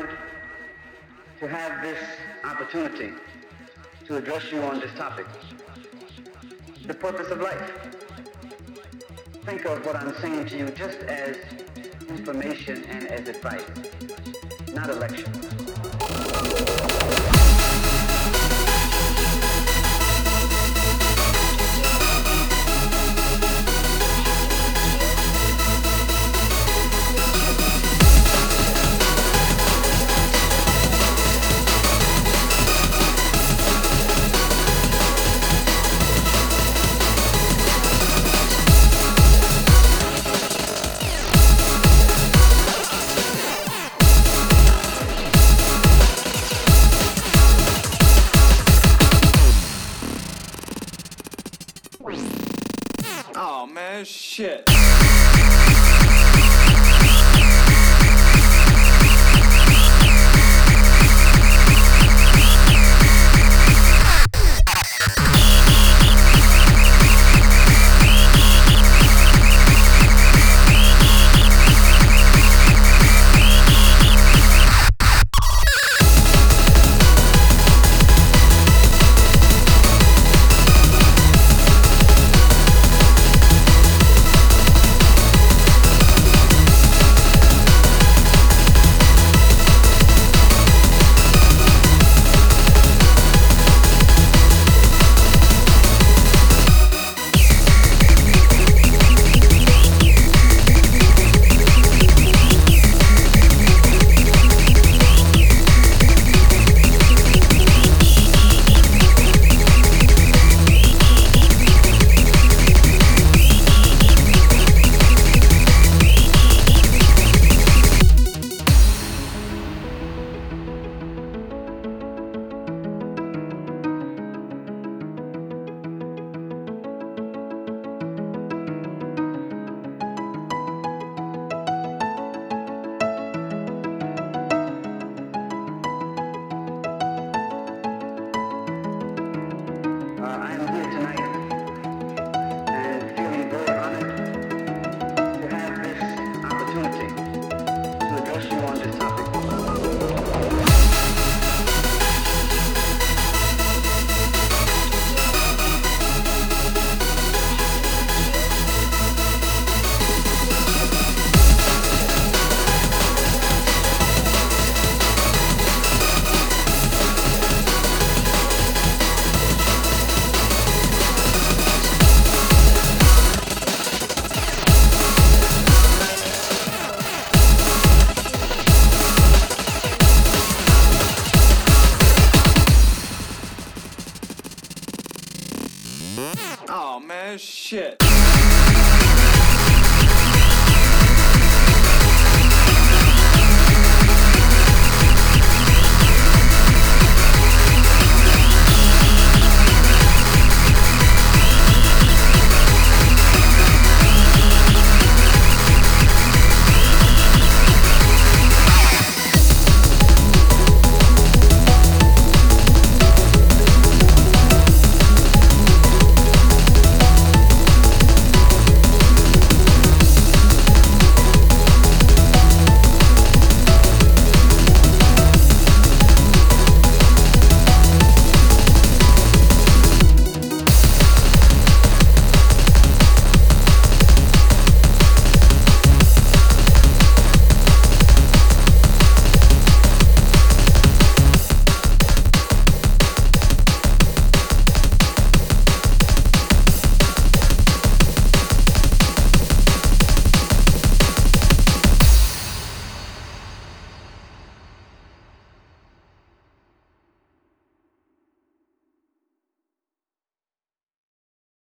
honored to have this opportunity to address you on this topic. The purpose of life. Think of what I'm saying to you just as information and as advice, not a lecture. Oh man, shit. I am here tonight and feeling very honored to have this opportunity to address you on this topic. Oh man, shit.